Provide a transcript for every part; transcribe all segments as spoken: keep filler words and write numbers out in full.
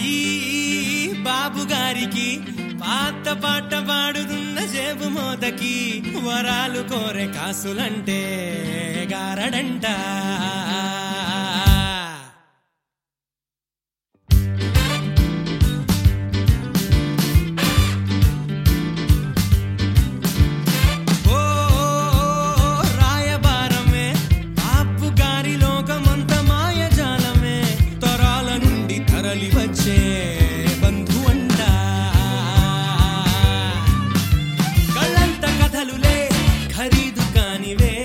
ఈ బాబు గారికి పాత పాట పాడుతున్న జేబు మోతకి వరాలు కోరే కాసులంటే గారడంట. వచ్చే బంధువంట కళ్ళంత కథలులే ఖరీదు కానివే.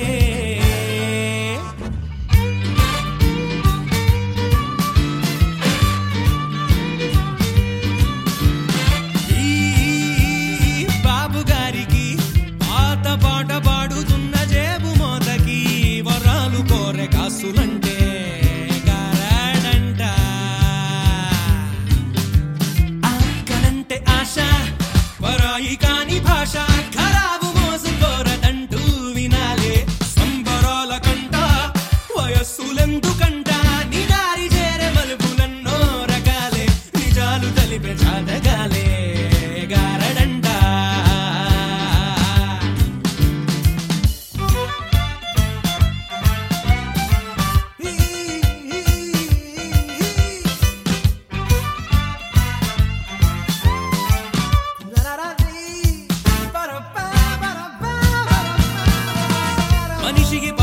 ఈ బాబు గారికి పాత పాట పాడుతున్న జేబు మోతకి వరాలు కోరే కాసులంటే పరాయి కాని భాష ఖరాబు మోసుకోరదంటూ వినాలే సంబరాల కంట వయస్సులెందుకంట నిదారి చేరే మలుపులన్నో రకాలే నిజాలు తెలిపే జాతకాలే గారడంట. మనిషికి